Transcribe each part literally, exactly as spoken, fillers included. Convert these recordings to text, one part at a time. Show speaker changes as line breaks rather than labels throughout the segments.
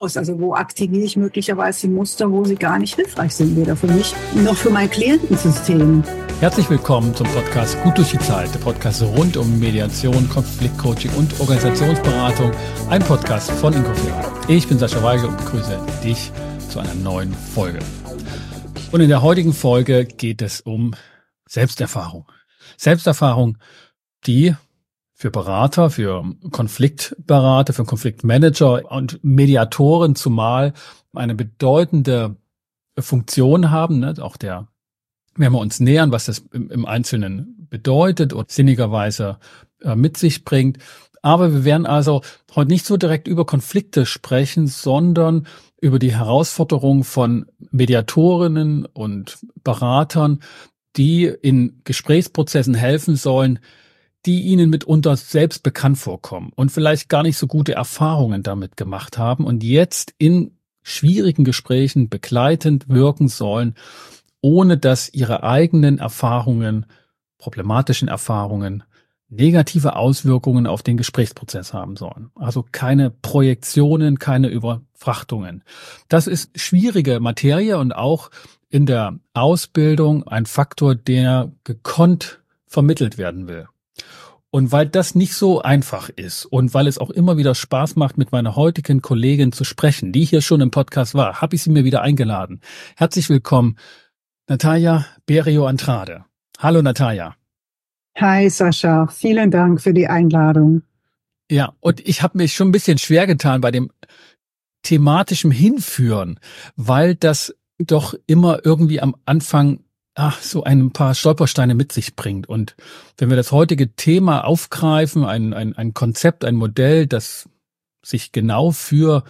Also wo aktiviere ich möglicherweise die Muster, wo sie gar nicht hilfreich sind, weder für mich noch für mein Klientensystem.
Herzlich willkommen zum Podcast Gut durch die Zeit, der Podcast rund um Mediation, Konfliktcoaching und Organisationsberatung, ein Podcast von Incofera. Ich bin Sascha Weigel und begrüße dich zu einer neuen Folge. Und in der heutigen Folge geht es um Selbsterfahrung. Selbsterfahrung, die für Berater, für Konfliktberater, für Konfliktmanager und Mediatoren zumal eine bedeutende Funktion haben, ne? Auch der, wenn wir uns nähern, was das im, im Einzelnen bedeutet und sinnigerweise äh, mit sich bringt. Aber wir werden also heute nicht so direkt über Konflikte sprechen, sondern über die Herausforderung von Mediatorinnen und Beratern, die in Gesprächsprozessen helfen sollen, die ihnen mitunter selbst bekannt vorkommen und vielleicht gar nicht so gute Erfahrungen damit gemacht haben und jetzt in schwierigen Gesprächen begleitend wirken sollen, ohne dass ihre eigenen Erfahrungen, problematischen Erfahrungen, negative Auswirkungen auf den Gesprächsprozess haben sollen. Also keine Projektionen, keine Überfrachtungen. Das ist schwierige Materie und auch in der Ausbildung ein Faktor, der gekonnt vermittelt werden will. Und weil das nicht so einfach ist und weil es auch immer wieder Spaß macht, mit meiner heutigen Kollegin zu sprechen, die hier schon im Podcast war, habe ich sie mir wieder eingeladen. Herzlich willkommen, Natalia Berrio-Andrade. Hallo Natalia.
Hi Sascha, vielen Dank für die Einladung.
Ja, und ich habe mich schon ein bisschen schwer getan bei dem thematischen Hinführen, weil das doch immer irgendwie am Anfang ach, so ein paar Stolpersteine mit sich bringt. Und wenn wir das heutige Thema aufgreifen, ein, ein, ein Konzept, ein Modell, das sich genau für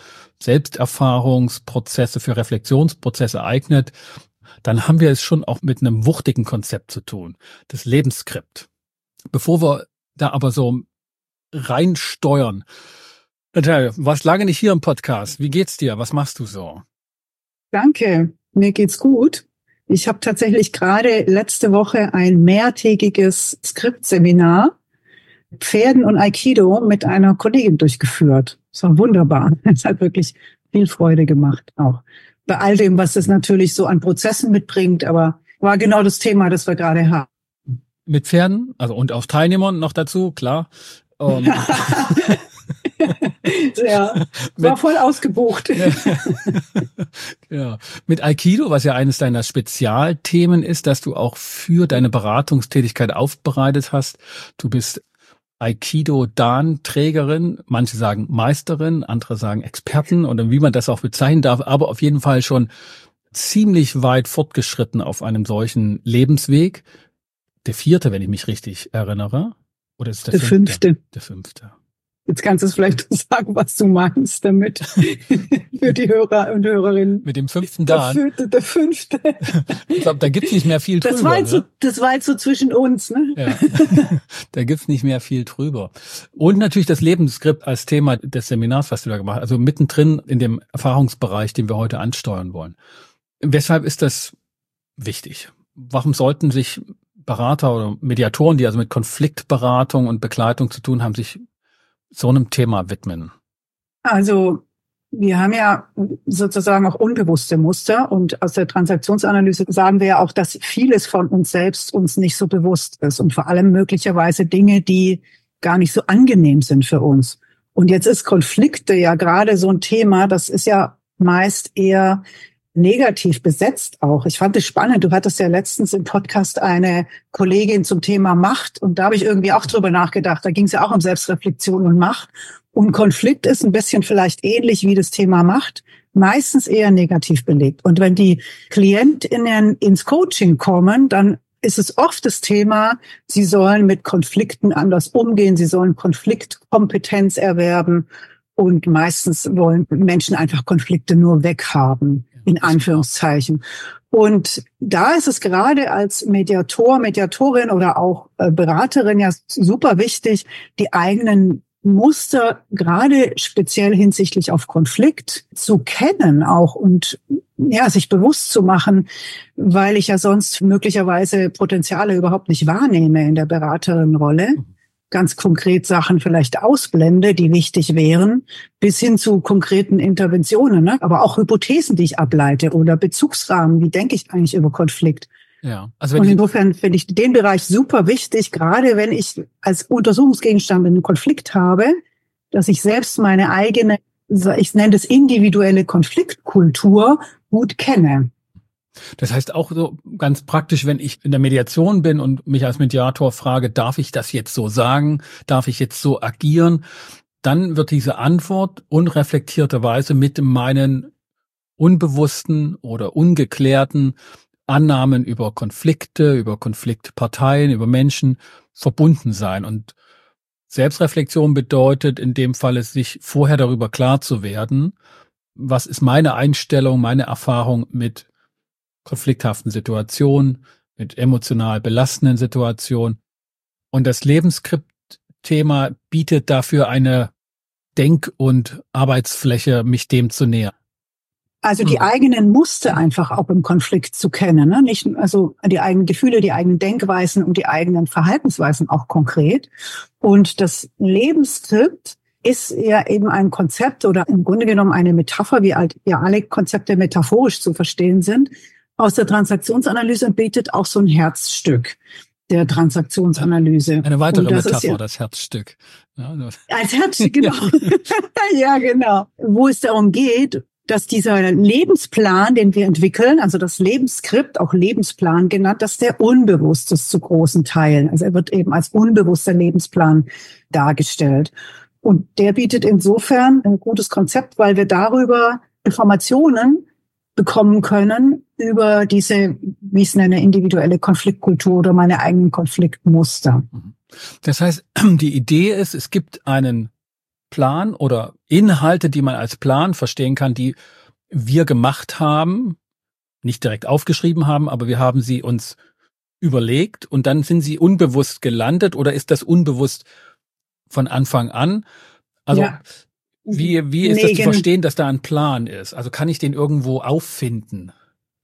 Selbsterfahrungsprozesse, für Reflexionsprozesse eignet, dann haben wir es schon auch mit einem wuchtigen Konzept zu tun, das Lebensskript. Bevor wir da aber so reinsteuern, Natalia, du warst lange nicht hier im Podcast. Wie geht's dir? Was machst du so?
Danke, mir geht's gut. Ich habe tatsächlich gerade letzte Woche ein mehrtägiges Skriptseminar Pferden und Aikido mit einer Kollegin durchgeführt. Das war wunderbar. Es hat wirklich viel Freude gemacht, auch bei all dem, was es natürlich so an Prozessen mitbringt, aber war genau das Thema, das wir gerade haben.
Mit Pferden, also und auch Teilnehmern noch dazu, klar. Um,
ja, war voll ausgebucht.
Ja, mit Aikido, was ja eines deiner Spezialthemen ist, dass du auch für deine Beratungstätigkeit aufbereitet hast. Du bist Aikido-Dan-Trägerin, manche sagen Meisterin, andere sagen Experten oder wie man das auch bezeichnen darf, aber auf jeden Fall schon ziemlich weit fortgeschritten auf einem solchen Lebensweg. Der vierte, wenn ich mich richtig erinnere. Oder ist es der,
der fünfte? fünfte.
Der fünfte.
Jetzt kannst du es vielleicht sagen, was du meinst damit für die Hörer und Hörerinnen.
Mit dem fünften Dan.
Der fünfte. Der fünfte.
Ich glaube, da gibt's nicht mehr viel drüber.
Das war jetzt,
ne?
so, das war jetzt so zwischen uns, ne?
Ja. Da gibt's nicht mehr viel drüber. Und natürlich das Lebensskript als Thema des Seminars, was du da gemacht hast. Also mittendrin in dem Erfahrungsbereich, den wir heute ansteuern wollen. Weshalb ist das wichtig? Warum sollten sich Berater oder Mediatoren, die also mit Konfliktberatung und Begleitung zu tun haben, sich so einem Thema widmen?
Also wir haben ja sozusagen auch unbewusste Muster und aus der Transaktionsanalyse sagen wir ja auch, dass vieles von uns selbst uns nicht so bewusst ist und vor allem möglicherweise Dinge, die gar nicht so angenehm sind für uns. Und jetzt ist Konflikte ja gerade so ein Thema, das ist ja meist eher negativ besetzt auch. Ich fand es spannend. Du hattest ja letztens im Podcast eine Kollegin zum Thema Macht und da habe ich irgendwie auch drüber nachgedacht. Da ging es ja auch um Selbstreflexion und Macht. Und Konflikt ist ein bisschen vielleicht ähnlich wie das Thema Macht, meistens eher negativ belegt. Und wenn die KlientInnen ins Coaching kommen, dann ist es oft das Thema, sie sollen mit Konflikten anders umgehen, sie sollen Konfliktkompetenz erwerben und meistens wollen Menschen einfach Konflikte nur weghaben. In Anführungszeichen. Und da ist es gerade als Mediator, Mediatorin oder auch Beraterin ja super wichtig, die eigenen Muster gerade speziell hinsichtlich auf Konflikt zu kennen auch und ja, sich bewusst zu machen, weil ich ja sonst möglicherweise Potenziale überhaupt nicht wahrnehme in der Beraterinnenrolle. ganz konkret Sachen vielleicht ausblende, die wichtig wären, bis hin zu konkreten Interventionen, ne? Aber auch Hypothesen, die ich ableite oder Bezugsrahmen. Wie denke ich eigentlich über Konflikt?
Ja, also wenn
Und
ich
insofern finde ich den Bereich super wichtig, gerade wenn ich als Untersuchungsgegenstand einen Konflikt habe, dass ich selbst meine eigene, ich nenne das individuelle Konfliktkultur, gut kenne.
Das heißt auch so ganz praktisch, wenn ich in der Mediation bin und mich als Mediator frage, darf ich das jetzt so sagen? Darf ich jetzt so agieren? Dann wird diese Antwort unreflektierterweise mit meinen unbewussten oder ungeklärten Annahmen über Konflikte, über Konfliktparteien, über Menschen verbunden sein. Und Selbstreflexion bedeutet in dem Fall, sich vorher darüber klar zu werden, was ist meine Einstellung, meine Erfahrung mit konflikthaften Situationen, mit emotional belastenden Situationen. Und das Lebensskript-Thema bietet dafür eine Denk- und Arbeitsfläche, mich dem zu nähern.
Also die eigenen Muster einfach auch im Konflikt zu kennen, ne? Nicht, also die eigenen Gefühle, die eigenen Denkweisen und die eigenen Verhaltensweisen auch konkret. Und das Lebensskript ist ja eben ein Konzept oder im Grunde genommen eine Metapher, wie halt ja alle Konzepte metaphorisch zu verstehen sind, aus der Transaktionsanalyse und bietet auch so ein Herzstück der Transaktionsanalyse.
Eine weitere
das
Metapher,
ja,
das Herzstück. Ja,
als Herzstück, genau. Ja, genau. Wo es darum geht, dass dieser Lebensplan, den wir entwickeln, also das Lebensskript, auch Lebensplan genannt, dass der unbewusst ist zu großen Teilen. Also er wird eben als unbewusster Lebensplan dargestellt. Und der bietet insofern ein gutes Konzept, weil wir darüber Informationen bekommen können über diese, wie ich es nenne, individuelle Konfliktkultur oder meine eigenen Konfliktmuster.
Das heißt, die Idee ist, es gibt einen Plan oder Inhalte, die man als Plan verstehen kann, die wir gemacht haben, nicht direkt aufgeschrieben haben, aber wir haben sie uns überlegt und dann sind sie unbewusst gelandet oder ist das unbewusst von Anfang an? Also ja. wie, wie ist nee, das zu verstehen, dass da ein Plan ist? Also kann ich den irgendwo auffinden?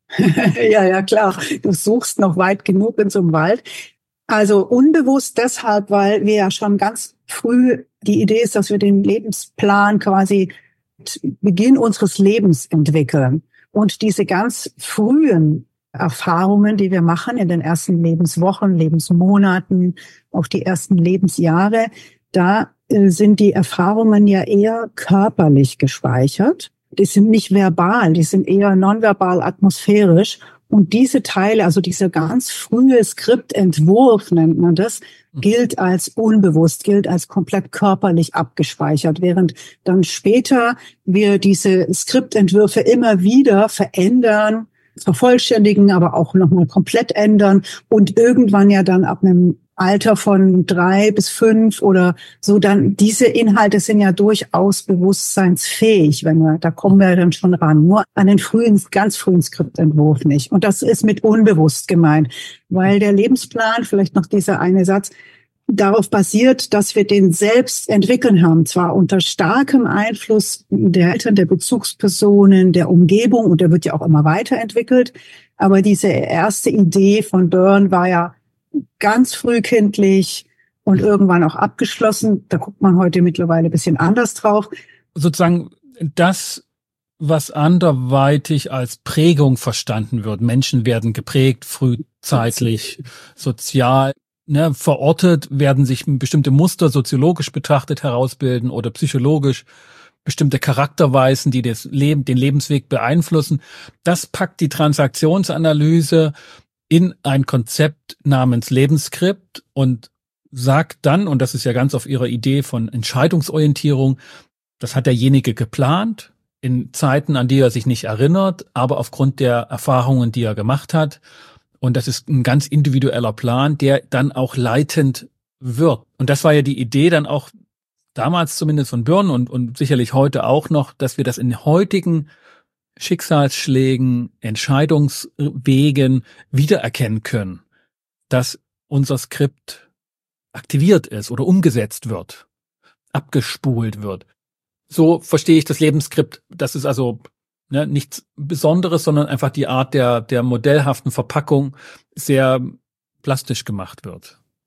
Ja, ja, klar. Du suchst noch weit genug in so einem Wald. Also unbewusst deshalb, weil wir ja schon ganz früh, die Idee ist, dass wir den Lebensplan quasi mit Beginn unseres Lebens entwickeln. Und diese ganz frühen Erfahrungen, die wir machen in den ersten Lebenswochen, Lebensmonaten, auch die ersten Lebensjahre, da äh, sind die Erfahrungen ja eher körperlich gespeichert. Die sind nicht verbal, die sind eher nonverbal atmosphärisch. Und diese Teile, also dieser ganz frühe Skriptentwurf, nennt man das, gilt als unbewusst, gilt als komplett körperlich abgespeichert, während dann später wir diese Skriptentwürfe immer wieder verändern, vervollständigen, aber auch nochmal komplett ändern und irgendwann ja dann ab einem Alter von drei bis fünf oder so, dann diese Inhalte sind ja durchaus bewusstseinsfähig, wenn wir, da kommen wir dann schon ran. Nur an den frühen, ganz frühen Skriptentwurf nicht. Und das ist mit unbewusst gemeint, weil der Lebensplan, vielleicht noch dieser eine Satz, darauf basiert, dass wir den selbst entwickeln haben, zwar unter starkem Einfluss der Eltern, der Bezugspersonen, der Umgebung, und der wird ja auch immer weiterentwickelt, aber diese erste Idee von Byrne war ja ganz frühkindlich und irgendwann auch abgeschlossen. Da guckt man heute mittlerweile ein bisschen anders drauf.
Sozusagen das, was anderweitig als Prägung verstanden wird. Menschen werden geprägt, frühzeitlich, sozial, ne, verortet, werden sich bestimmte Muster soziologisch betrachtet herausbilden oder psychologisch, bestimmte Charakterweisen, die das Leben, den Lebensweg beeinflussen. Das packt die Transaktionsanalyse in ein Konzept namens Lebensskript und sagt dann, und das ist ja ganz auf ihrer Idee von Entscheidungsorientierung, das hat derjenige geplant in Zeiten, an die er sich nicht erinnert, aber aufgrund der Erfahrungen, die er gemacht hat. Und das ist ein ganz individueller Plan, der dann auch leitend wird. Und das war ja die Idee dann auch damals zumindest von Byrne und, und sicherlich heute auch noch, dass wir das in heutigen Schicksalsschlägen, Entscheidungswegen wiedererkennen können, dass unser Skript aktiviert ist oder umgesetzt wird, abgespult wird. So verstehe ich das Lebensskript. Das ist also ne, nichts Besonderes, sondern einfach die Art der, der modellhaften Verpackung sehr plastisch gemacht wird.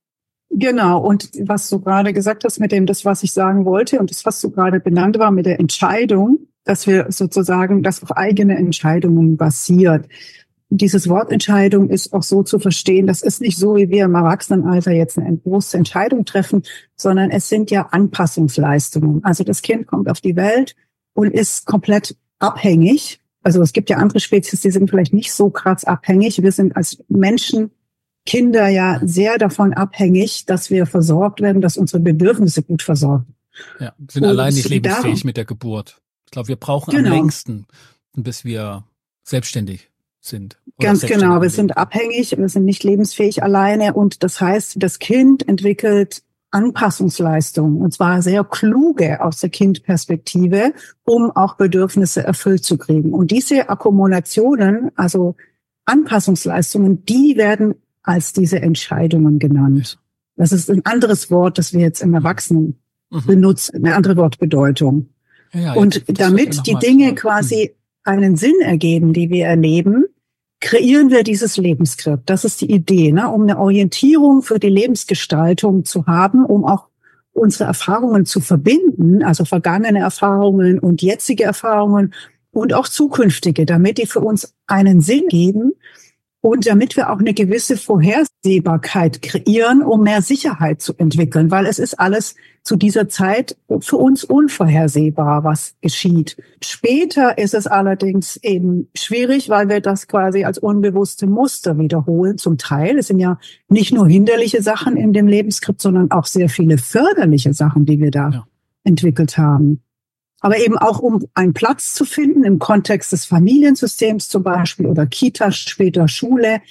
Genau. Und was du gerade gesagt hast mit dem, das, was ich sagen wollte und das, was du gerade benannt war mit der Entscheidung, dass wir sozusagen das auf eigene Entscheidungen basiert. Dieses Wort Entscheidung ist auch so zu verstehen, das ist nicht so, wie wir im Erwachsenenalter jetzt eine bewusste Entscheidung treffen, sondern es sind ja Anpassungsleistungen. Also das Kind kommt auf die Welt und ist komplett abhängig. Also es gibt ja andere Spezies, die sind vielleicht nicht so krass abhängig. Wir sind als Menschen, Kinder ja sehr davon abhängig, dass wir versorgt werden, dass unsere Bedürfnisse gut versorgt.
Ja, wir sind und allein nicht lebensfähig darum, mit der Geburt. Ich glaube, wir brauchen genau. am längsten, bis wir selbstständig sind.
Ganz genau, wir sind abhängig, wir sind nicht lebensfähig alleine und das heißt, das Kind entwickelt Anpassungsleistungen und zwar sehr kluge aus der Kindperspektive, um auch Bedürfnisse erfüllt zu kriegen. Und diese Akkumulationen, also Anpassungsleistungen, die werden als diese Entscheidungen genannt. Das ist ein anderes Wort, das wir jetzt im Erwachsenen mhm. benutzen, eine andere Wortbedeutung. Ja, ja, und damit die Dinge quasi einen Sinn ergeben, die wir erleben, kreieren wir dieses Lebensskript. Das ist die Idee, ne? Um eine Orientierung für die Lebensgestaltung zu haben, um auch unsere Erfahrungen zu verbinden, also vergangene Erfahrungen und jetzige Erfahrungen und auch zukünftige, damit die für uns einen Sinn geben und damit wir auch eine gewisse Vorhersehbarkeit kreieren, um mehr Sicherheit zu entwickeln, weil es ist alles zu dieser Zeit für uns unvorhersehbar, was geschieht. Später ist es allerdings eben schwierig, weil wir das quasi als unbewusste Muster wiederholen. Zum Teil, es sind ja nicht nur hinderliche Sachen in dem Lebensskript, sondern auch sehr viele förderliche Sachen, die wir da ja. entwickelt haben. Aber eben auch, um einen Platz zu finden im Kontext des Familiensystems zum Beispiel oder Kita, später Schule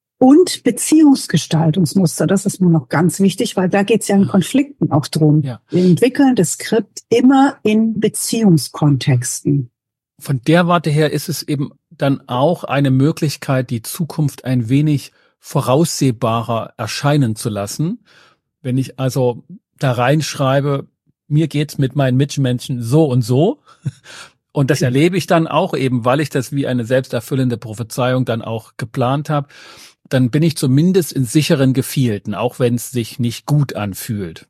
und Beziehungsgestaltungsmuster. Das ist mir noch ganz wichtig, weil da geht es ja in Konflikten auch drum. Ja. Wir entwickeln das Skript immer in Beziehungskontexten.
Von der Warte her ist es eben dann auch eine Möglichkeit, die Zukunft ein wenig voraussehbarer erscheinen zu lassen. Wenn ich also da reinschreibe, mir geht's mit meinen Mitmenschen so und so. Und das erlebe ich dann auch eben, weil ich das wie eine selbsterfüllende Prophezeiung dann auch geplant habe. Dann bin ich zumindest in sicheren Gefilden, auch wenn es sich nicht gut anfühlt.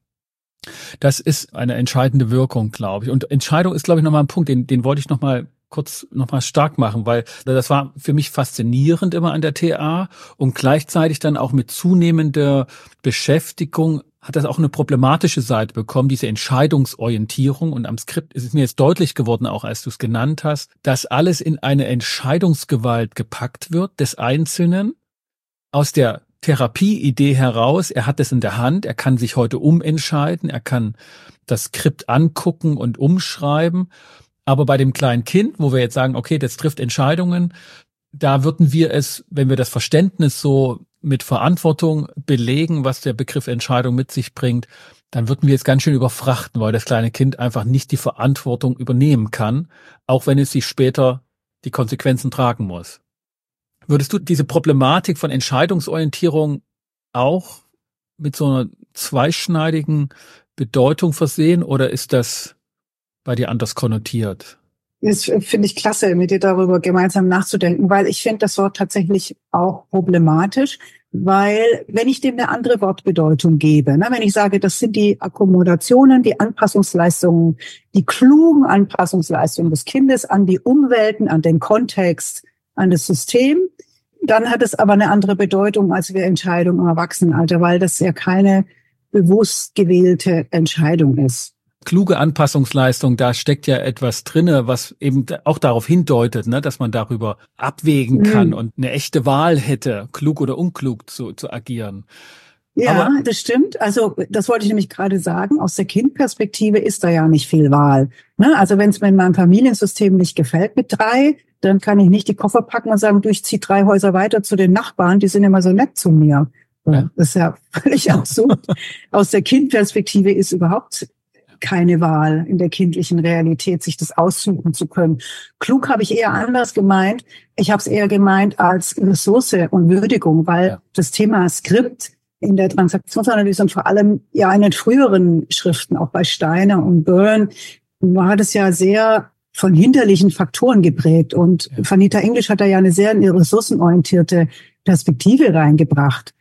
Das ist eine entscheidende Wirkung, glaube ich. Und Entscheidung ist, glaube ich, nochmal ein Punkt, den, den wollte ich nochmal kurz nochmal stark machen, weil das war für mich faszinierend immer an der T A und gleichzeitig dann auch mit zunehmender Beschäftigung hat das auch eine problematische Seite bekommen, diese Entscheidungsorientierung. Und am Skript ist es mir jetzt deutlich geworden, auch als du es genannt hast, dass alles in eine Entscheidungsgewalt gepackt wird des Einzelnen. Aus der Therapieidee heraus, er hat es in der Hand, er kann sich heute umentscheiden, er kann das Skript angucken und umschreiben. Aber bei dem kleinen Kind, wo wir jetzt sagen, okay, das trifft Entscheidungen, da würden wir es, wenn wir das Verständnis so mit Verantwortung belegen, was der Begriff Entscheidung mit sich bringt, dann würden wir es ganz schön überfrachten, weil das kleine Kind einfach nicht die Verantwortung übernehmen kann, auch wenn es sich später die Konsequenzen tragen muss. Würdest du diese Problematik von Entscheidungsorientierung auch mit so einer zweischneidigen Bedeutung versehen oder ist das bei dir anders konnotiert?
Das finde ich klasse, mit dir darüber gemeinsam nachzudenken, weil ich finde das Wort tatsächlich auch problematisch, weil wenn ich dem eine andere Wortbedeutung gebe, ne, wenn ich sage, das sind die Akkomodationen, die Anpassungsleistungen, die klugen Anpassungsleistungen des Kindes an die Umwelten, an den Kontext, an das System, dann hat es aber eine andere Bedeutung als wir Entscheidung im Erwachsenenalter, weil das ja keine bewusst gewählte Entscheidung ist.
Kluge Anpassungsleistung, da steckt ja etwas drinne, was eben auch darauf hindeutet, ne, dass man darüber abwägen kann mhm. und eine echte Wahl hätte, klug oder unklug zu, zu agieren.
Ja, aber das stimmt. Also das wollte ich nämlich gerade sagen. Aus der Kindperspektive ist da ja nicht viel Wahl. Ne? Also wenn es mir in meinem Familiensystem nicht gefällt mit drei, dann kann ich nicht die Koffer packen und sagen, du, ich zieh drei Häuser weiter zu den Nachbarn, die sind immer so nett zu mir. Ja. Das ist ja völlig absurd. Aus der Kindperspektive ist überhaupt keine Wahl in der kindlichen Realität, sich das aussuchen zu können. Klug habe ich eher anders gemeint. Ich habe es eher gemeint als Ressource und Würdigung, weil ja. das Thema Skript in der Transaktionsanalyse und vor allem ja in den früheren Schriften, auch bei Steiner und Byrne, war das ja sehr von hinderlichen Faktoren geprägt. Und ja. Vanita English hat da ja eine sehr ressourcenorientierte Perspektive reingebracht.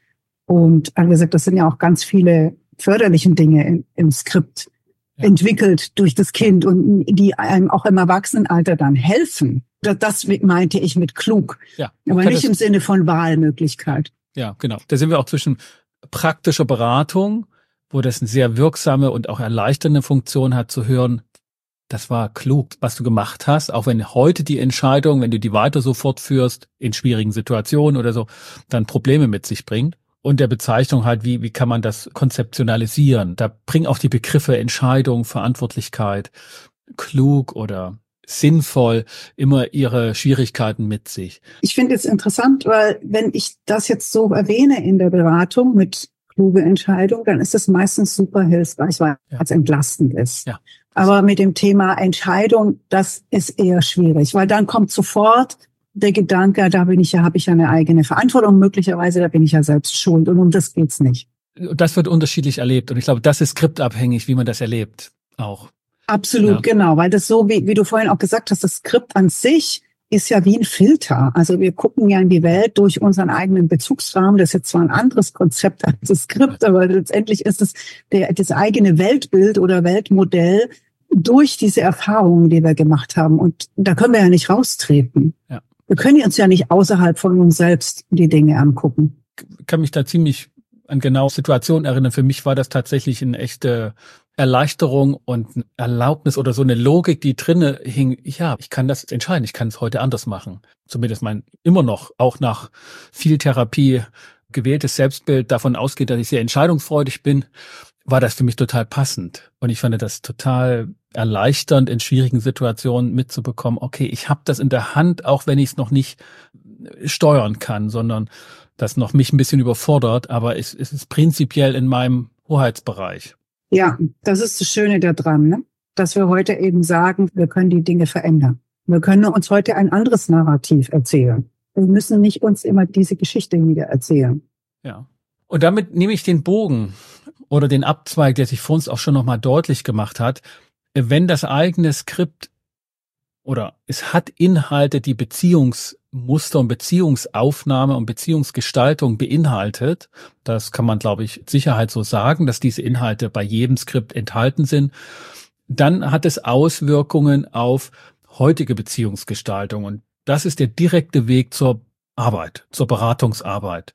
Und wie gesagt, das sind ja auch ganz viele förderliche Dinge im, im Skript ja. entwickelt durch das Kind und die einem auch im Erwachsenenalter dann helfen. Das, das meinte ich mit klug,
ja.
aber nicht im Sinne von Wahlmöglichkeit.
Ja, genau. Da sind wir auch zwischen praktischer Beratung, wo das eine sehr wirksame und auch erleichternde Funktion hat, zu hören, das war klug, was du gemacht hast, auch wenn heute die Entscheidung, wenn du die weiter so fortführst, in schwierigen Situationen oder so, dann Probleme mit sich bringt. Und der Bezeichnung halt, wie, wie kann man das konzeptionalisieren? Da bringen auch die Begriffe Entscheidung, Verantwortlichkeit, klug oder sinnvoll immer ihre Schwierigkeiten mit sich.
Ich finde es interessant, weil wenn ich das jetzt so erwähne in der Beratung mit kluge Entscheidung, dann ist es meistens super hilfreich, weil ja. es entlastend ist. Ja. Aber mit dem Thema Entscheidung, das ist eher schwierig, weil dann kommt sofort der Gedanke, da bin ich ja, habe ich ja eine eigene Verantwortung, möglicherweise, da bin ich ja selbst schuld und um das geht's nicht.
Das wird unterschiedlich erlebt und ich glaube, das ist skriptabhängig, wie man das erlebt auch.
Absolut, ja. Genau, weil das so, wie, wie du vorhin auch gesagt hast, das Skript an sich ist ja wie ein Filter. Also wir gucken ja in die Welt durch unseren eigenen Bezugsrahmen. Das ist jetzt zwar ein anderes Konzept als das Skript, aber letztendlich ist es der, das eigene Weltbild oder Weltmodell durch diese Erfahrungen, die wir gemacht haben. Und da können wir ja nicht raustreten. Ja. Wir können uns ja nicht außerhalb von uns selbst die Dinge angucken.
Ich kann mich da ziemlich an genau Situationen erinnern. Für mich war das tatsächlich eine echte Erleichterung und eine Erlaubnis oder so eine Logik, die drinne hing. Ja, ich kann das entscheiden. Ich kann es heute anders machen. Zumindest mein immer noch, auch nach viel Therapie, gewähltes Selbstbild davon ausgeht, dass ich sehr entscheidungsfreudig bin, war das für mich total passend. Und ich fand das total erleichternd, in schwierigen Situationen mitzubekommen, okay, ich habe das in der Hand, auch wenn ich es noch nicht steuern kann, sondern das noch mich ein bisschen überfordert, aber es, es ist prinzipiell in meinem Hoheitsbereich.
Ja, das ist das Schöne daran, ne? Dass wir heute eben sagen, wir können die Dinge verändern. Wir können uns heute ein anderes Narrativ erzählen. Wir müssen nicht uns immer diese Geschichte wieder erzählen.
Ja. Und damit nehme ich den Bogen oder den Abzweig, der sich vor uns auch schon nochmal deutlich gemacht hat. Wenn das eigene Skript oder es hat Inhalte, die Beziehungsmuster und Beziehungsaufnahme und Beziehungsgestaltung beinhaltet, das kann man, glaube ich, mit Sicherheit so sagen, dass diese Inhalte bei jedem Skript enthalten sind, dann hat es Auswirkungen auf heutige Beziehungsgestaltung. Und das ist der direkte Weg zur Arbeit, zur Beratungsarbeit.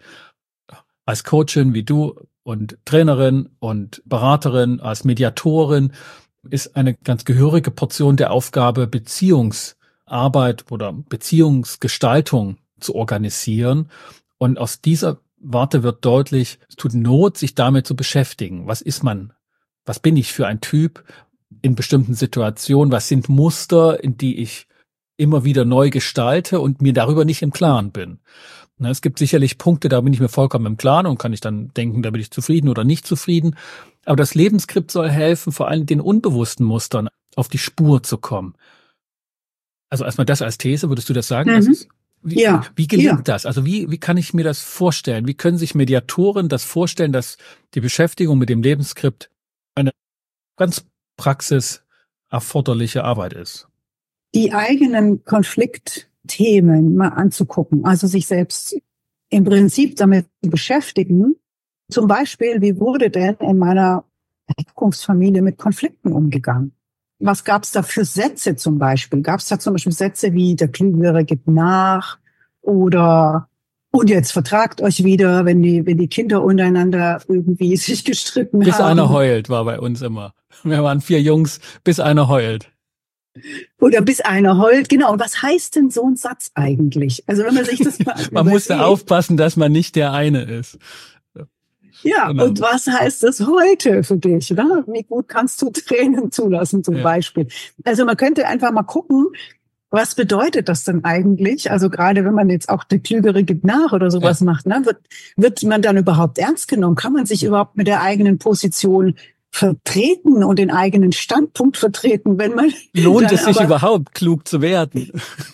Als Coachin wie du und Trainerin und Beraterin, als Mediatorin ist eine ganz gehörige Portion der Aufgabe, Beziehungsarbeit oder Beziehungsgestaltung zu organisieren. Und aus dieser Warte wird deutlich, es tut Not, sich damit zu beschäftigen. Was ist man? Was bin ich für ein Typ in bestimmten Situationen? Was sind Muster, in die ich immer wieder neu gestalte und mir darüber nicht im Klaren bin? Na, es gibt sicherlich Punkte, da bin ich mir vollkommen im Klaren und kann ich dann denken, da bin ich zufrieden oder nicht zufrieden. Aber das Lebensskript soll helfen, vor allem den unbewussten Mustern auf die Spur zu kommen. Also erstmal das als These, würdest du das sagen?
Mhm.
Das ist, wie,
ja.
wie gelingt
ja.
das? Also wie, wie kann ich mir das vorstellen? Wie können sich Mediatoren das vorstellen, dass die Beschäftigung mit dem Lebensskript eine ganz praxiserforderliche Arbeit ist?
Die eigenen Konfliktthemen mal anzugucken, also sich selbst im Prinzip damit zu beschäftigen. Zum Beispiel, wie wurde denn in meiner Herkunftsfamilie mit Konflikten umgegangen? Was gab es da für Sätze zum Beispiel? Gab es da zum Beispiel Sätze wie, der Klügere gibt nach oder und jetzt vertragt euch wieder, wenn die wenn die Kinder untereinander irgendwie sich gestritten
bis
haben.
Bis einer heult, war bei uns immer. Wir waren vier Jungs, bis einer heult.
Oder bis einer heult, genau. Und was heißt denn so ein Satz eigentlich? Also wenn man sich das mal
man musste aufpassen, dass man nicht der eine ist.
Ja, genau. Und was heißt das heute für dich? Ne? Wie gut kannst du Tränen zulassen zum ja. Beispiel? Also man könnte einfach mal gucken, was bedeutet das denn eigentlich? Also gerade wenn man jetzt auch der Klügere gibt nach oder sowas ja. macht, ne? wird, wird man dann überhaupt ernst genommen? Kann man sich überhaupt mit der eigenen Position vertreten und den eigenen Standpunkt vertreten, wenn man...
Lohnt es sich überhaupt, klug zu werden?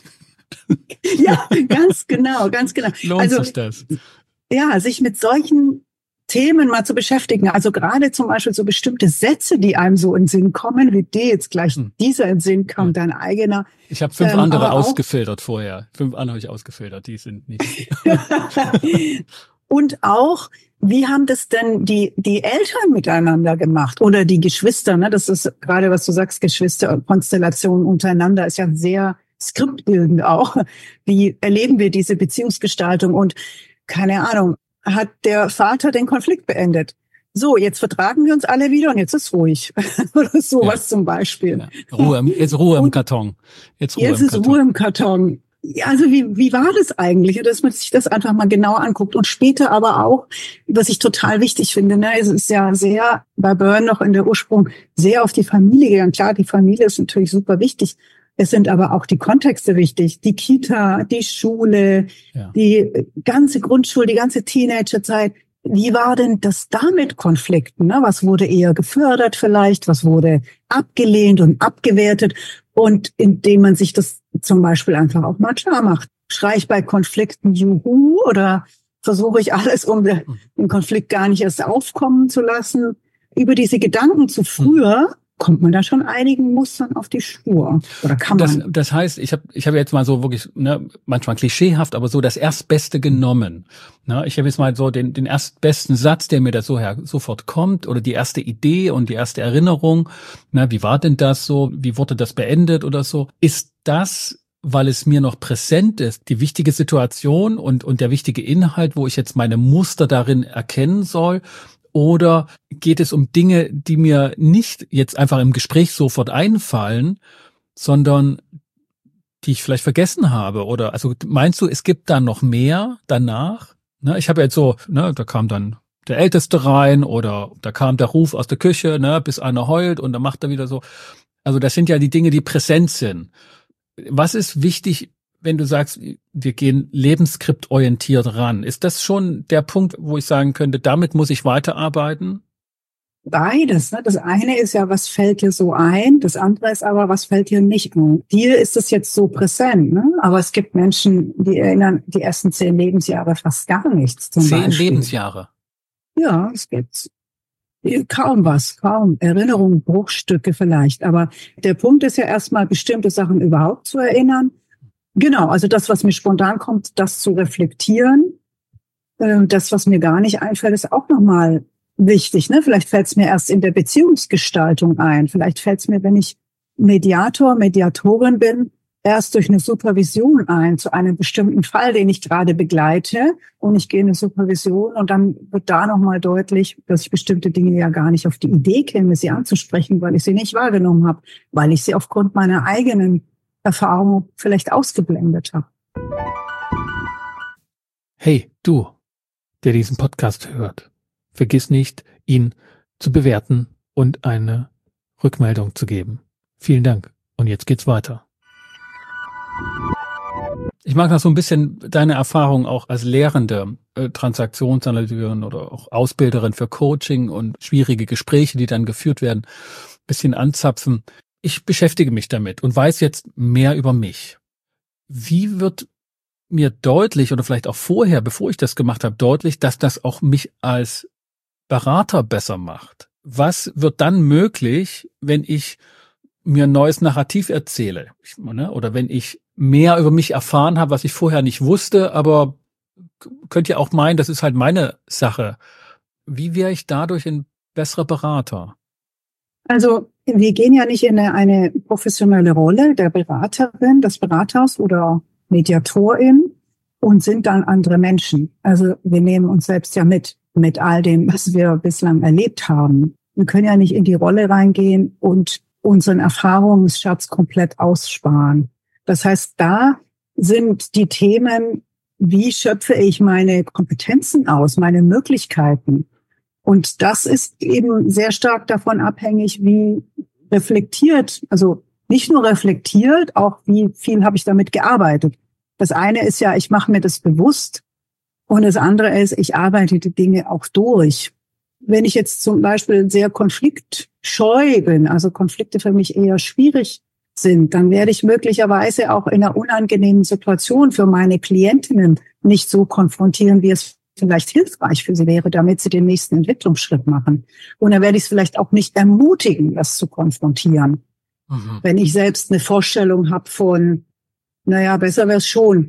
Ja, ganz genau, ganz genau.
Lohnt
also,
sich das?
Ja, sich mit solchen Themen mal zu beschäftigen. Also gerade zum Beispiel so bestimmte Sätze, die einem so in den Sinn kommen, wie dir jetzt gleich hm. dieser in den Sinn kam, dein eigener.
Ich habe fünf ähm, andere ausgefiltert vorher. Fünf andere habe ich ausgefiltert, die sind nicht.
Und auch wie haben das denn die, die Eltern miteinander gemacht oder die Geschwister? Ne? Das ist gerade, was du sagst, Geschwisterkonstellationen untereinander ist ja sehr skriptbildend auch. Wie erleben wir diese Beziehungsgestaltung? Und keine Ahnung, hat der Vater den Konflikt beendet? So, jetzt vertragen wir uns alle wieder und jetzt ist ruhig. Oder sowas ja. zum Beispiel.
Ja. Ruhe, jetzt Ruhe im Karton.
Jetzt, Ruhe jetzt im ist Karton. Ruhe im Karton. Ja, also wie, wie war das eigentlich? Dass man sich das einfach mal genau anguckt. Und später aber auch, was ich total wichtig finde, ne, es ist ja sehr, bei Byrne noch in der Ursprung, sehr auf die Familie gegangen. Klar, die Familie ist natürlich super wichtig. Es sind aber auch die Kontexte wichtig. Die Kita, die Schule, ja. die ganze Grundschule, die ganze Teenagerzeit. Wie war denn das da mit Konflikten? Ne? Was wurde eher gefördert vielleicht? Was wurde abgelehnt und abgewertet? Und indem man sich das zum Beispiel einfach auch mal klar macht. Schreie ich bei Konflikten Juhu oder versuche ich alles, um den Konflikt gar nicht erst aufkommen zu lassen? Über diese Gedanken zu früher kommt man da schon einigen Mustern auf die Spur. Oder kann man?
Das, das heißt, ich habe ich hab jetzt mal so wirklich, ne, manchmal klischeehaft, aber so das Erstbeste genommen. Ne, ich habe jetzt mal so den, den erstbesten Satz, der mir da so her, sofort kommt, oder die erste Idee und die erste Erinnerung. Ne, wie war denn das so? Wie wurde das beendet oder so? Ist das, weil es mir noch präsent ist, die wichtige Situation und, und der wichtige Inhalt, wo ich jetzt meine Muster darin erkennen soll? Oder geht es um Dinge, die mir nicht jetzt einfach im Gespräch sofort einfallen, sondern die ich vielleicht vergessen habe? Oder also meinst du, es gibt da noch mehr danach? Ne, ich habe jetzt so, ne, da kam dann der Älteste rein oder da kam der Ruf aus der Küche, ne, bis einer heult und dann macht er wieder so. Also das sind ja die Dinge, die präsent sind. Was ist wichtig, wenn du sagst, wir gehen lebensskriptorientiert ran? Ist das schon der Punkt, wo ich sagen könnte, damit muss ich weiterarbeiten?
Beides. Ne? Das eine ist ja, was fällt dir so ein? Das andere ist aber, was fällt dir nicht ein? Dir ist es jetzt so präsent, ne? Aber es gibt Menschen, die erinnern die ersten zehn Lebensjahre fast gar nichts. Zum
zehn
Beispiel.
Lebensjahre?
Ja, es gibt kaum was, kaum Erinnerungen, Bruchstücke vielleicht. Aber der Punkt ist ja erstmal, bestimmte Sachen überhaupt zu erinnern. Genau, also das, was mir spontan kommt, das zu reflektieren. Das, was mir gar nicht einfällt, ist auch nochmal wichtig. Ne? Vielleicht fällt es mir erst in der Beziehungsgestaltung ein. Vielleicht fällt es mir, wenn ich Mediator, Mediatorin bin, erst durch eine Supervision ein zu einem bestimmten Fall, den ich gerade begleite. Und ich gehe in eine Supervision und dann wird da nochmal deutlich, dass ich bestimmte Dinge ja gar nicht auf die Idee käme, sie anzusprechen, weil ich sie nicht wahrgenommen habe, weil ich sie aufgrund meiner eigenen Erfahrung vielleicht ausgeblendet habe.
Hey, du, der diesen Podcast hört, vergiss nicht, ihn zu bewerten und eine Rückmeldung zu geben. Vielen Dank. Und jetzt geht's weiter. Ich mag noch so ein bisschen deine Erfahrung auch als lehrende äh, Transaktionsanalytikerin oder auch Ausbilderin für Coaching und schwierige Gespräche, die dann geführt werden, ein bisschen anzapfen. Ich beschäftige mich damit und weiß jetzt mehr über mich. Wie wird mir deutlich oder vielleicht auch vorher, bevor ich das gemacht habe, deutlich, dass das auch mich als Berater besser macht? Was wird dann möglich, wenn ich mir ein neues Narrativ erzähle? Ich, ne, oder wenn ich mehr über mich erfahren habe, was ich vorher nicht wusste, aber könnt ihr auch meinen, das ist halt meine Sache. Wie wäre ich dadurch ein besserer Berater?
Also wir gehen ja nicht in eine, eine professionelle Rolle der Beraterin, des Beraters oder Mediatorin und sind dann andere Menschen. Also wir nehmen uns selbst ja mit, mit all dem, was wir bislang erlebt haben. Wir können ja nicht in die Rolle reingehen und unseren Erfahrungsschatz komplett aussparen. Das heißt, da sind die Themen, wie schöpfe ich meine Kompetenzen aus, meine Möglichkeiten? Und das ist eben sehr stark davon abhängig, wie reflektiert, also nicht nur reflektiert, auch wie viel habe ich damit gearbeitet. Das eine ist ja, ich mache mir das bewusst und das andere ist, ich arbeite die Dinge auch durch. Wenn ich jetzt zum Beispiel sehr konfliktscheu bin, also Konflikte für mich eher schwierig sind, dann werde ich möglicherweise auch in einer unangenehmen Situation für meine Klientinnen nicht so konfrontieren, wie es vielleicht hilfreich für sie wäre, damit sie den nächsten Entwicklungsschritt machen. Und dann werde ich es vielleicht auch nicht ermutigen, das zu konfrontieren. Mhm. Wenn ich selbst eine Vorstellung habe von, naja, besser wäre es schon,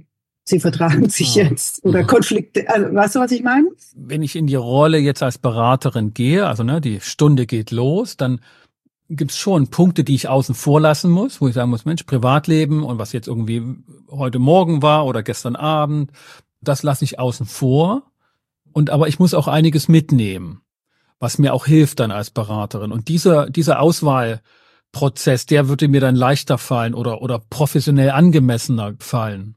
sie vertragen sich ah. jetzt oder Konflikte, also, weißt du, was ich meine?
Wenn ich in die Rolle jetzt als Beraterin gehe, also ne, die Stunde geht los, dann gibt's schon Punkte, die ich außen vor lassen muss, wo ich sagen muss, Mensch, Privatleben und was jetzt irgendwie heute Morgen war oder gestern Abend, das lasse ich außen vor. Und aber ich muss auch einiges mitnehmen, was mir auch hilft dann als Beraterin. Und dieser dieser Auswahlprozess, der würde mir dann leichter fallen oder oder professionell angemessener fallen.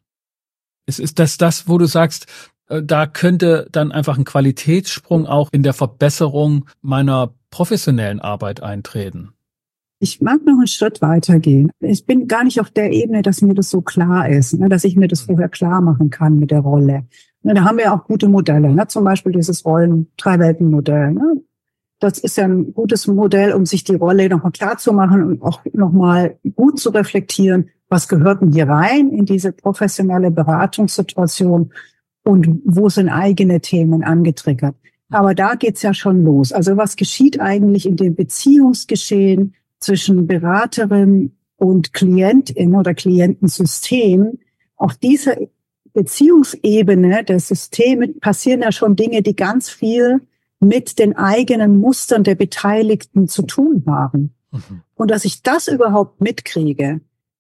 Es ist das das, wo du sagst, da könnte dann einfach ein Qualitätssprung auch in der Verbesserung meiner professionellen Arbeit eintreten.
Ich mag noch einen Schritt weitergehen. Ich bin gar nicht auf der Ebene, dass mir das so klar ist, ne, dass ich mir das vorher klar machen kann mit der Rolle. Ne, da haben wir auch gute Modelle, ne, zum Beispiel dieses Rollen-Drei-Welten-Modell. Ne. Das ist ja ein gutes Modell, um sich die Rolle nochmal klar zu machen und auch nochmal gut zu reflektieren, was gehört denn hier rein in diese professionelle Beratungssituation und wo sind eigene Themen angetriggert. Aber da geht's ja schon los. Also was geschieht eigentlich in dem Beziehungsgeschehen zwischen Beraterin und Klientin oder Klientensystem? Auf dieser Beziehungsebene der Systeme passieren ja schon Dinge, die ganz viel mit den eigenen Mustern der Beteiligten zu tun haben. Mhm. Und dass ich das überhaupt mitkriege,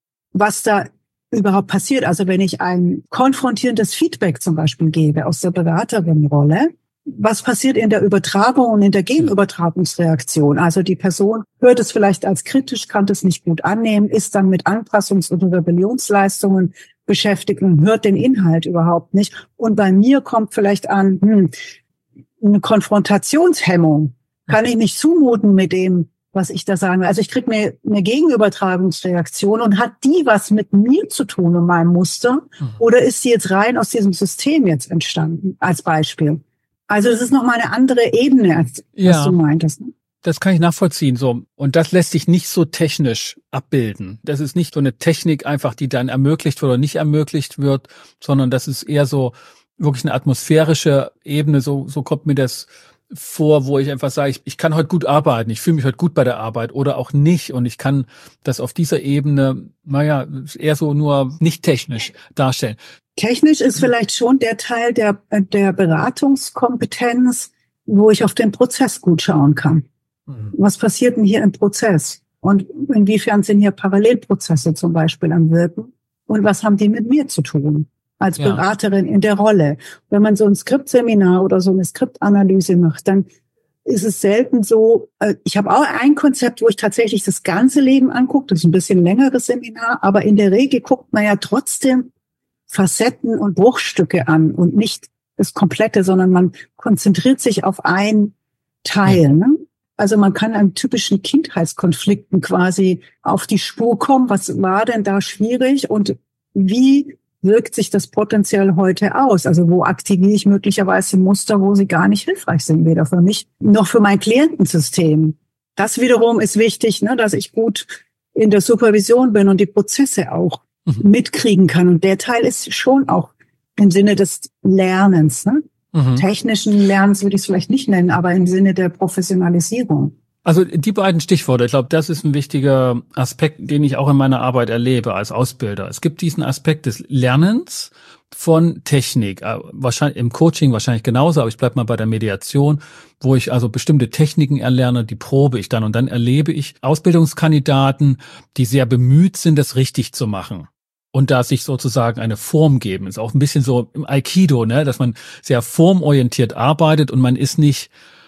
was da überhaupt passiert. Also wenn ich ein konfrontierendes Feedback zum Beispiel gebe aus der Beraterin-Rolle, was passiert in der Übertragung und in der Gegenübertragungsreaktion? Also die Person hört es vielleicht als kritisch, kann es nicht gut annehmen, ist dann mit Anpassungs- oder Rebellionsleistungen beschäftigt und hört den Inhalt überhaupt nicht. Und bei mir kommt vielleicht an, hm, eine Konfrontationshemmung. Kann ich nicht zumuten mit dem, was ich da sage. Also ich kriege eine, eine Gegenübertragungsreaktion und hat die was mit mir zu tun und meinem Muster? Mhm. Oder ist sie jetzt rein aus diesem System jetzt entstanden, als Beispiel? Also es ist nochmal eine andere Ebene, als
ja,
was du meintest.
Das kann ich nachvollziehen. So. Und das lässt sich nicht so technisch abbilden. Das ist nicht so eine Technik einfach, die dann ermöglicht oder nicht ermöglicht wird, sondern das ist eher so wirklich eine atmosphärische Ebene. So, so kommt mir das vor, wo ich einfach sage, ich, ich kann heute gut arbeiten, ich fühle mich heute gut bei der Arbeit oder auch nicht. Und ich kann das auf dieser Ebene, naja, eher so nur nicht technisch darstellen.
Technisch ist vielleicht schon der Teil der, der Beratungskompetenz, wo ich auf den Prozess gut schauen kann. Mhm. Was passiert denn hier im Prozess? Und inwiefern sind hier Parallelprozesse zum Beispiel am Wirken? Und was haben die mit mir zu tun? Als ja. Beraterin in der Rolle. Wenn man so ein Skriptseminar oder so eine Skriptanalyse macht, dann ist es selten so, ich habe auch ein Konzept, wo ich tatsächlich das ganze Leben angucke, das ist ein bisschen längeres Seminar, aber in der Regel guckt man ja trotzdem Facetten und Bruchstücke an und nicht das Komplette, sondern man konzentriert sich auf ein Teil. Ja. Ne? Also man kann an typischen Kindheitskonflikten quasi auf die Spur kommen. Was war denn da schwierig und wie wirkt sich das potenziell heute aus? Also wo aktiviere ich möglicherweise Muster, wo sie gar nicht hilfreich sind, weder für mich noch für mein Klientensystem. Das wiederum ist wichtig, ne, dass ich gut in der Supervision bin und die Prozesse auch mhm. mitkriegen kann. Und der Teil ist schon auch im Sinne des Lernens, ne? Mhm. Technischen Lernens würde ich es vielleicht nicht nennen, aber im Sinne der Professionalisierung.
Also die beiden Stichworte, ich glaube, das ist ein wichtiger Aspekt, den ich auch in meiner Arbeit erlebe als Ausbilder. Es gibt diesen Aspekt des Lernens von Technik, wahrscheinlich im Coaching wahrscheinlich genauso, aber ich bleibe mal bei der Mediation, wo ich also bestimmte Techniken erlerne, die probe ich dann und dann erlebe ich Ausbildungskandidaten, die sehr bemüht sind, das richtig zu machen. Und da sich sozusagen eine Form geben. Ist auch ein bisschen so im Aikido, ne, dass man sehr formorientiert arbeitet und man ist nicht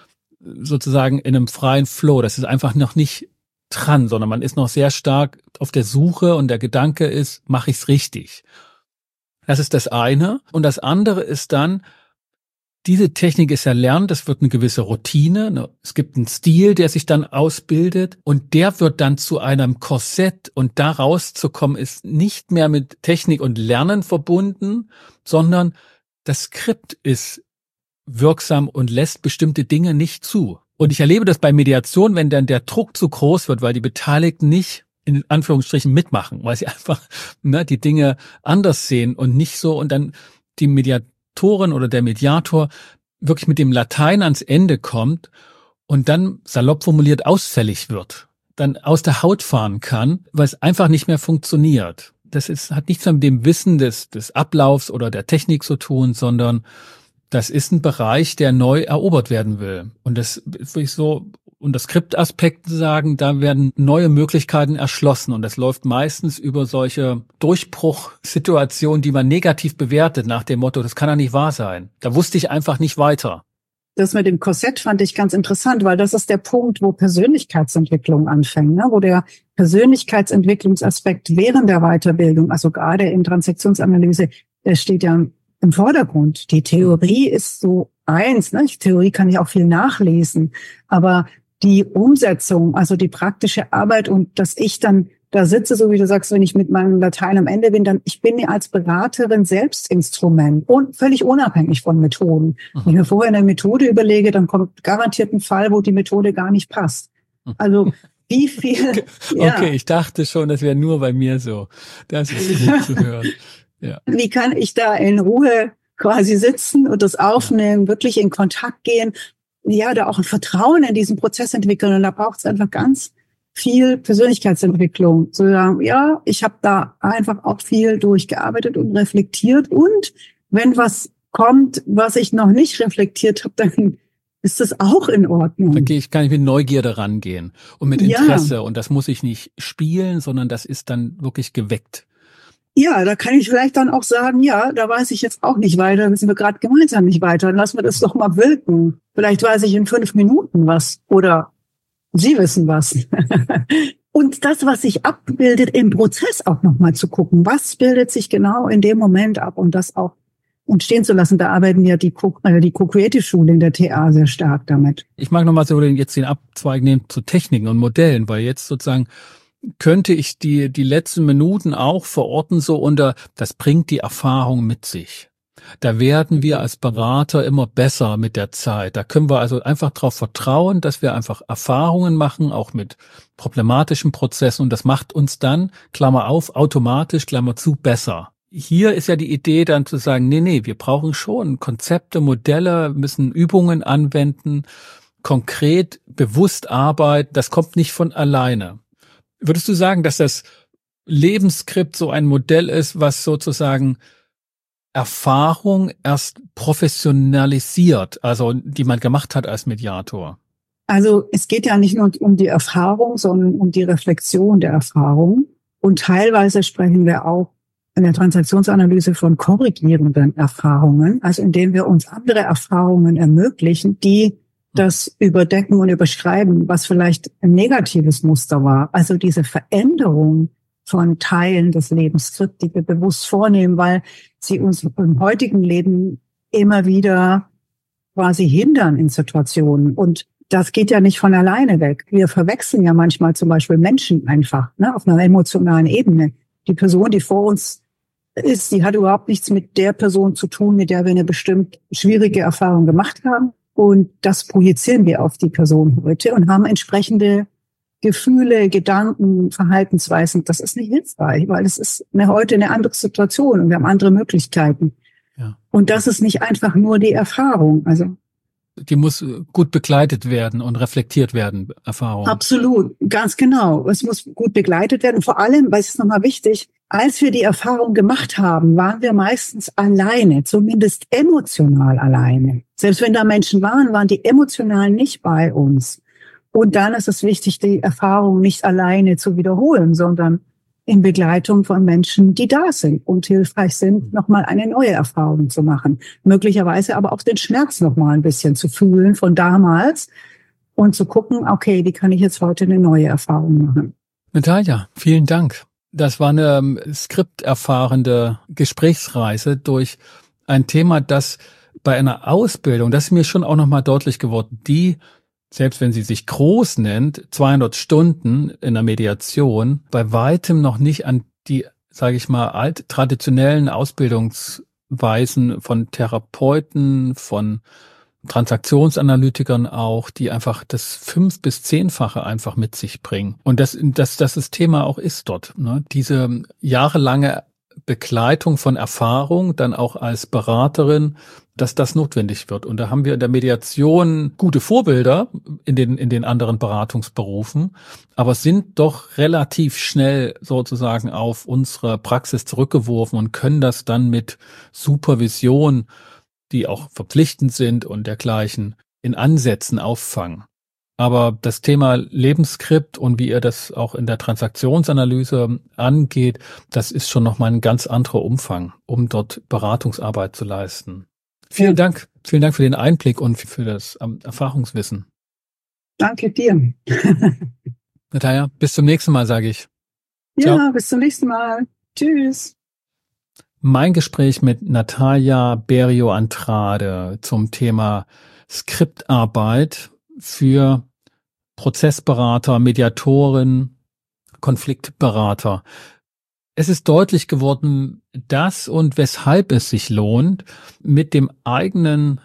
sozusagen in einem freien Flow. Das ist einfach noch nicht dran, sondern man ist noch sehr stark auf der Suche und der Gedanke ist, mache ich's richtig? Das ist das eine. Und das andere ist dann, diese Technik ist erlernt, es wird eine gewisse Routine, es gibt einen Stil, der sich dann ausbildet und der wird dann zu einem Korsett und da rauszukommen ist nicht mehr mit Technik und Lernen verbunden, sondern das Skript ist wirksam und lässt bestimmte Dinge nicht zu. Und ich erlebe das bei Mediation, wenn dann der Druck zu groß wird, weil die Beteiligten nicht in Anführungsstrichen mitmachen, weil sie einfach ne, die Dinge anders sehen und nicht so und dann die Mediatorin oder der Mediator wirklich mit dem Latein ans Ende kommt und dann salopp formuliert ausfällig wird, dann aus der Haut fahren kann, weil es einfach nicht mehr funktioniert. das ist, hat nichts mit dem Wissen des, des Ablaufs oder der Technik zu tun, sondern das ist ein Bereich, der neu erobert werden will. Und das will ich so unter Skriptaspekten sagen, da werden neue Möglichkeiten erschlossen. Und das läuft meistens über solche Durchbruchssituationen, die man negativ bewertet, nach dem Motto, das kann ja nicht wahr sein. Da wusste ich einfach nicht weiter.
Das mit dem Korsett fand ich ganz interessant, weil das ist der Punkt, wo Persönlichkeitsentwicklung anfängt, ne? Wo der Persönlichkeitsentwicklungsaspekt während der Weiterbildung, also gerade in Transaktionsanalyse, der steht ja im Vordergrund. Die Theorie ist so eins, ne? Die Theorie kann ich auch viel nachlesen, aber die Umsetzung, also die praktische Arbeit und dass ich dann da sitze, so wie du sagst, wenn ich mit meinem Latein am Ende bin, dann ich bin ja als Beraterin selbst Instrument und völlig unabhängig von Methoden. Mhm. Wenn ich mir vorher eine Methode überlege, dann kommt garantiert ein Fall, wo die Methode gar nicht passt. Also wie viel...
Okay,
ja.
okay, ich dachte schon, das wäre nur bei mir so. Das ist gut zu hören. Ja.
Wie kann ich da in Ruhe quasi sitzen und das aufnehmen, wirklich in Kontakt gehen, ja, da auch ein Vertrauen in diesen Prozess entwickeln. Und da braucht es einfach ganz viel Persönlichkeitsentwicklung. So sagen, ja, ich habe da einfach auch viel durchgearbeitet und reflektiert. Und wenn was kommt, was ich noch nicht reflektiert habe, dann ist das auch in Ordnung.
Dann gehe ich, kann ich mit Neugierde rangehen und mit Interesse. Ja. Und das muss ich nicht spielen, sondern das ist dann wirklich geweckt.
Ja, da kann ich vielleicht dann auch sagen, ja, da weiß ich jetzt auch nicht weiter, wissen wir gerade gemeinsam nicht weiter. Dann lassen wir das doch mal wirken. Vielleicht weiß ich in fünf Minuten was oder Sie wissen was. Und das, was sich abbildet im Prozess auch nochmal zu gucken, was bildet sich genau in dem Moment ab und das auch entstehen zu lassen. Da arbeiten ja die Co- äh, die Co-Creative-Schule in der T A sehr stark damit.
Ich mag nochmal so jetzt den Abzweig nehmen zu Techniken und Modellen, weil jetzt sozusagen könnte ich die die letzten Minuten auch verorten so unter, das bringt die Erfahrung mit sich. Da werden wir als Berater immer besser mit der Zeit. Da können wir also einfach darauf vertrauen, dass wir einfach Erfahrungen machen, auch mit problematischen Prozessen. Und das macht uns dann, Klammer auf, automatisch, Klammer zu, besser. Hier ist ja die Idee dann zu sagen, nee, nee, wir brauchen schon Konzepte, Modelle, müssen Übungen anwenden, konkret, bewusst arbeiten. Das kommt nicht von alleine. Würdest du sagen, dass das Lebensskript so ein Modell ist, was sozusagen Erfahrung erst professionalisiert, also die man gemacht hat als Mediator?
Also es geht ja nicht nur um die Erfahrung, sondern um die Reflexion der Erfahrung. Und teilweise sprechen wir auch in der Transaktionsanalyse von korrigierenden Erfahrungen, also indem wir uns andere Erfahrungen ermöglichen, die das überdecken und überschreiben, was vielleicht ein negatives Muster war. Also diese Veränderung von Teilen des Lebensskripts, die wir bewusst vornehmen, weil sie uns im heutigen Leben immer wieder quasi hindern in Situationen. Und das geht ja nicht von alleine weg. Wir verwechseln ja manchmal zum Beispiel Menschen einfach, ne, auf einer emotionalen Ebene. Die Person, die vor uns ist, die hat überhaupt nichts mit der Person zu tun, mit der wir eine bestimmt schwierige Erfahrung gemacht haben. Und das projizieren wir auf die Person heute und haben entsprechende Gefühle, Gedanken, Verhaltensweisen. Das ist nicht hilfreich, weil es ist eine, heute eine andere Situation und wir haben andere Möglichkeiten. Ja. Und das ist nicht einfach nur die Erfahrung. Also
die muss gut begleitet werden und reflektiert werden, Erfahrung.
Absolut, ganz genau. Es muss gut begleitet werden. Vor allem, weil es ist nochmal wichtig, als wir die Erfahrung gemacht haben, waren wir meistens alleine, zumindest emotional alleine. Selbst wenn da Menschen waren, waren die emotional nicht bei uns. Und dann ist es wichtig, die Erfahrung nicht alleine zu wiederholen, sondern in Begleitung von Menschen, die da sind und hilfreich sind, nochmal eine neue Erfahrung zu machen. Möglicherweise aber auch den Schmerz nochmal ein bisschen zu fühlen von damals und zu gucken, okay, wie kann ich jetzt heute eine neue Erfahrung machen?
Natalia, vielen Dank. Das war eine um, skripterfahrende Gesprächsreise durch ein Thema, das bei einer Ausbildung, das ist mir schon auch nochmal deutlich geworden, die, selbst wenn sie sich groß nennt, zweihundert Stunden in der Mediation, bei weitem noch nicht an die, sage ich mal, alt traditionellen Ausbildungsweisen von Therapeuten, von Transaktionsanalytikern auch, die einfach das fünf- bis zehnfache einfach mit sich bringen. Und das, das, das das Thema auch ist dort, ne? Diese jahrelange Begleitung von Erfahrung, dann auch als Beraterin, dass das notwendig wird. Und da haben wir in der Mediation gute Vorbilder in den, in den anderen Beratungsberufen, aber sind doch relativ schnell sozusagen auf unsere Praxis zurückgeworfen und können das dann mit Supervision, die auch verpflichtend sind und dergleichen, in Ansätzen auffangen. Aber das Thema Lebensskript und wie ihr das auch in der Transaktionsanalyse angeht, das ist schon nochmal ein ganz anderer Umfang, um dort Beratungsarbeit zu leisten. Vielen Dank. Vielen Dank für den Einblick und für das ähm, Erfahrungswissen.
Danke dir.
Natalia, bis zum nächsten Mal, sage ich.
Ciao. Ja, bis zum nächsten Mal. Tschüss.
Mein Gespräch mit Natalia Berrio-Andrade zum Thema Skriptarbeit für Prozessberater, Mediatoren, Konfliktberater. Es ist deutlich geworden, dass und weshalb es sich lohnt, mit dem eigenen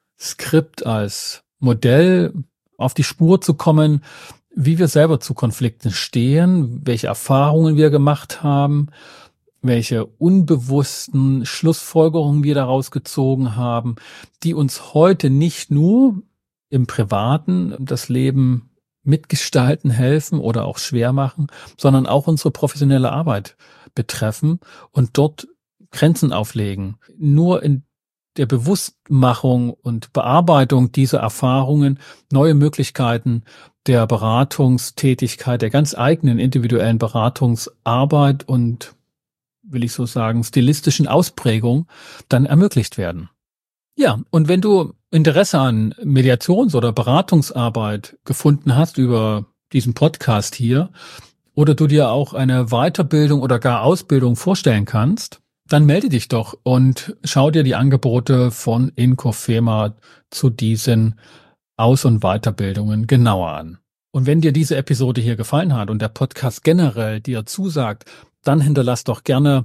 Skript als Modell auf die Spur zu kommen, wie wir selber zu Konflikten stehen, welche Erfahrungen wir gemacht haben, welche unbewussten Schlussfolgerungen wir daraus gezogen haben, die uns heute nicht nur im Privaten das Leben mitgestalten helfen oder auch schwer machen, sondern auch unsere professionelle Arbeit betreffen und dort Grenzen auflegen. Nur in der Bewusstmachung und Bearbeitung dieser Erfahrungen neue Möglichkeiten der Beratungstätigkeit, der ganz eigenen individuellen Beratungsarbeit und, will ich so sagen, stilistischen Ausprägung dann ermöglicht werden. Ja, und wenn du Interesse an Mediations- oder Beratungsarbeit gefunden hast über diesen Podcast hier oder du dir auch eine Weiterbildung oder gar Ausbildung vorstellen kannst, dann melde dich doch und schau dir die Angebote von Inkofema zu diesen Aus- und Weiterbildungen genauer an. Und wenn dir diese Episode hier gefallen hat und der Podcast generell dir zusagt, dann hinterlass doch gerne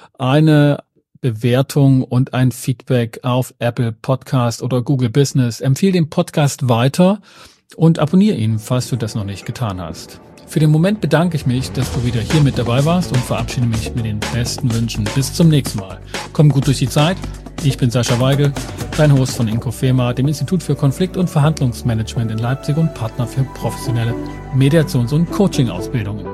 eine Bewertung und ein Feedback auf Apple Podcast oder Google Business. Empfehle den Podcast weiter und abonniere ihn, falls du das noch nicht getan hast. Für den Moment bedanke ich mich, dass du wieder hier mit dabei warst und verabschiede mich mit den besten Wünschen. Bis zum nächsten Mal. Komm gut durch die Zeit. Ich bin Sascha Weigel, dein Host von Inkofema, dem Institut für Konflikt- und Verhandlungsmanagement in Leipzig und Partner für professionelle Mediations- und Coaching-Ausbildungen.